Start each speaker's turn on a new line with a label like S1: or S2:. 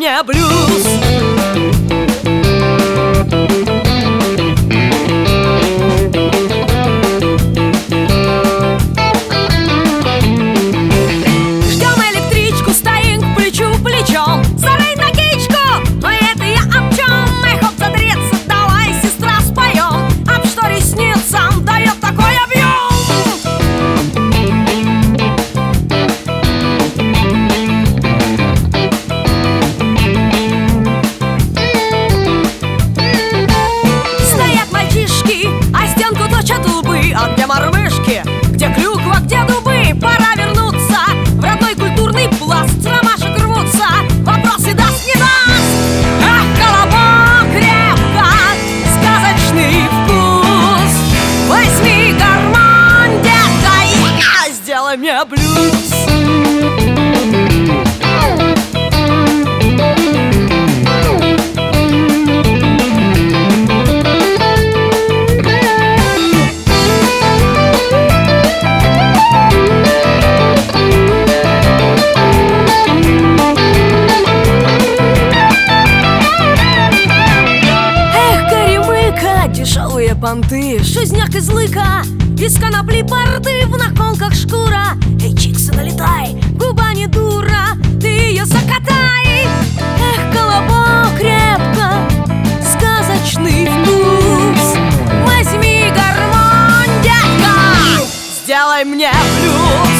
S1: мне блюз. А где мормышки, где клюква, где дубы? Пора вернуться в родной культурный пласт. С ромашек рвутся вопросы, даст не даст. Ах, колобок, крепко, сказочный вкус. Возьми гармонь, детка, и сделай мне блюз. Дешевые понты, жизняк из лыка, из конопли порты, в наколках шкура. Эй, чикса, налетай, губа не дура, ты ее закатай. Эх, колобок, крепко, сказочный вкус. Возьми гармонь, детка, сделай мне блюз.